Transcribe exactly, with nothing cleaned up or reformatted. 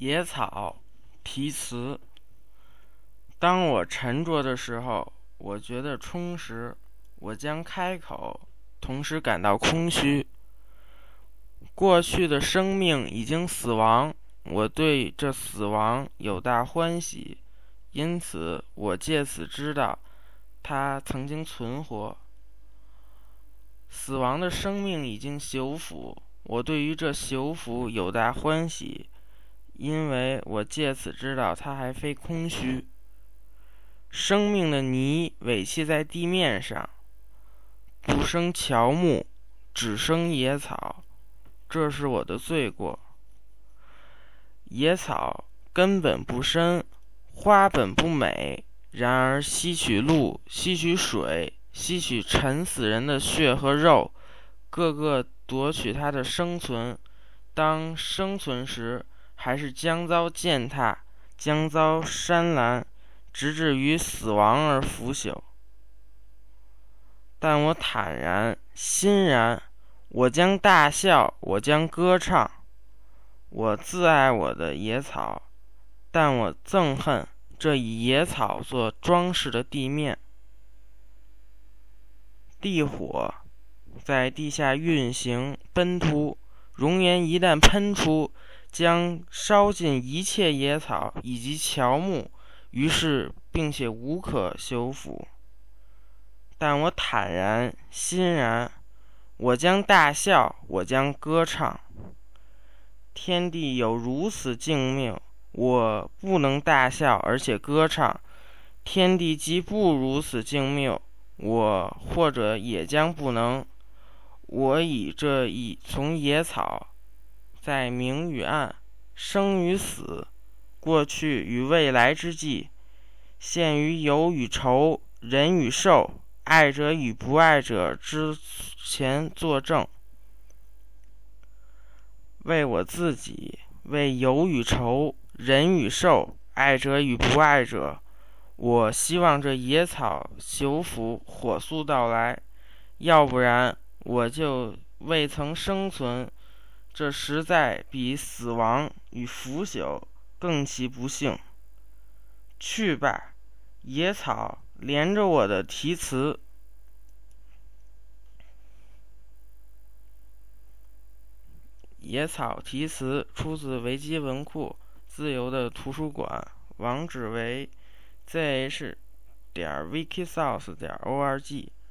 野草题词。当我沉着的时候，我觉得充实，我将开口，同时感到空虚。过去的生命已经死亡，我对这死亡有大欢喜，因此我借此知道它曾经存活。死亡的生命已经朽腐，我对于这朽腐有大欢喜，因为我借此知道它还非空虚。生命的泥委弃在地面上，不生乔木，只生野草，这是我的罪过。野草根本不深，花本不美，然而吸取露，吸取水，吸取沉死人的血和肉，个个夺取它的生存。当生存时，还是将遭践踏，将遭删栏，直至于死亡而腐朽。但我坦然欣然，我将大笑，我将歌唱。我自爱我的野草，但我憎恨这以野草做装饰的地面。地火在地下运行奔突，熔岩一旦喷出，将烧尽一切野草以及乔木，于是并且无可修复。但我坦然欣然，我将大笑，我将歌唱。天地有如此静谧，我不能大笑而且歌唱。天地既不如此静谧，我或者也将不能。我以这一丛野草，在明与暗，生与死，过去与未来之际，陷于有与愁，人与兽，爱者与不爱者之前作证。为我自己，为有与愁，人与兽，爱者与不爱者，我希望这野草朽腐火速到来，要不然我就未曾生存，这实在比死亡与腐朽更其不幸。去吧，野草连着我的题词。野草题词出自维基文库自由的图书馆，网址为 z h 点 wikisource 点 org。